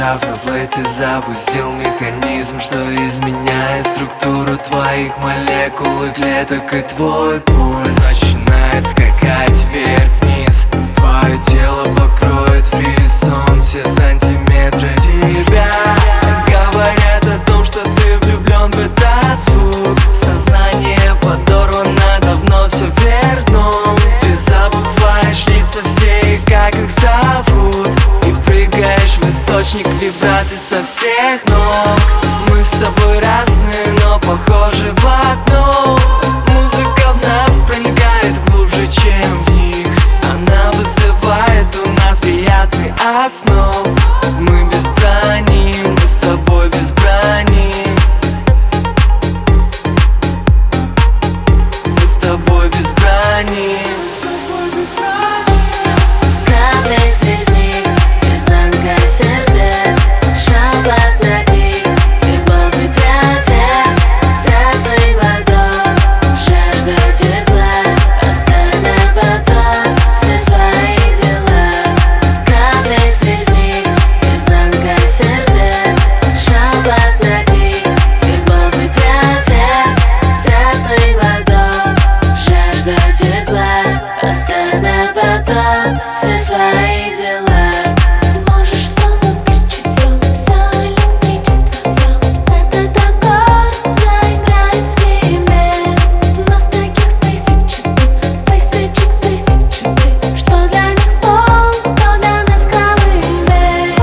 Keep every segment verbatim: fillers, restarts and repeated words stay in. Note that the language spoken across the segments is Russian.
Нажав на плей, ты запустил механизм, что изменяет структуру твоих молекул и клеток. И твой пульс начинает скакать вверх-вниз. Твое тело покроет фрисон, все сантиметры тебя говорят о том, что ты влюблен в этот звук. Сознание подорвано, давно все вверх дном. Ты забываешь лица все и как их зовут, и прыгаешь в источник вибраций со всех ног. Мы с тобой разные, но похожи в одном. Музыка в нас проникает глубже, чем в них. Она вызывает у нас приятный озноб. Мы без брони, мы с тобой без брони. Мы с тобой без брони. Капли с ресниц, изнанка сердец, шепот на крик, любовный протест, страстный глоток, жажда тепла, оставь на потом все свои дела. Капли с ресниц, изнанка сердец, шепот на крик, любовный протест, страстный глоток, жажда тепла, оставь на потом все свои дела. Можешь сон выключить, все, все электричество, все. Этот огонь заиграет в тебе. Нас таких тысячи ты, тысячи, тысячи ты. Что для них пол, то для нас колыбель.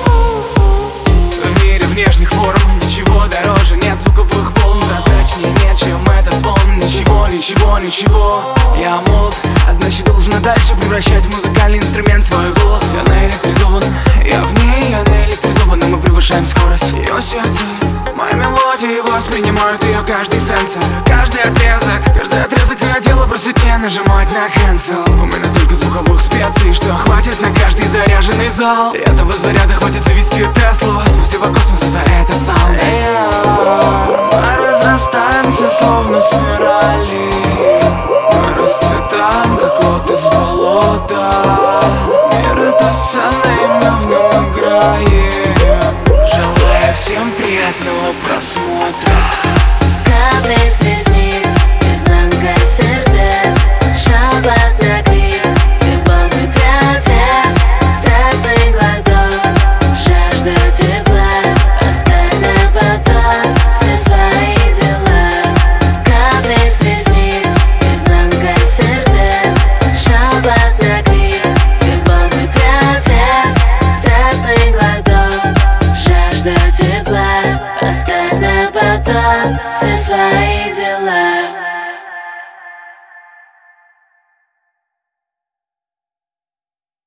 В мире внешних форм ничего дороже нет звуковых волн. Прозрачнее нет, чем этот звон. Ничего, ничего, ничего. Я молод, а значит должен и дальше превращать в музыкальный инструмент свой голос. Я наэлектризован, я в ней, я наэлектризован, и мы превышаем скорость. Ее сердце, мои мелодии воспринимают ее каждый сенсор, каждый отрезок, каждый отрезок ее тела просит не нажимать на cancel. У меня столько звуковых специй, что хватит на каждый заряженный зал. И этого заряда хватит завести Теслу. Спасибо космосу за этот саунд. Мы разрастаемся словно спирали, мы расцветаем, как лотос болота. Мир — это сцена, и мы в нем играем. Желаю всем приятного просмотра. Капли с ресниц, изнанка сердец, шепот на крик, любовный протест, страстный глоток, жажда тепла, оставь на потом все свои дела. Капли с ресниц, изнанка сердец, шепот на крик, любовный протест, страстный глоток, жажда тепла, оставь на потом все свои дела.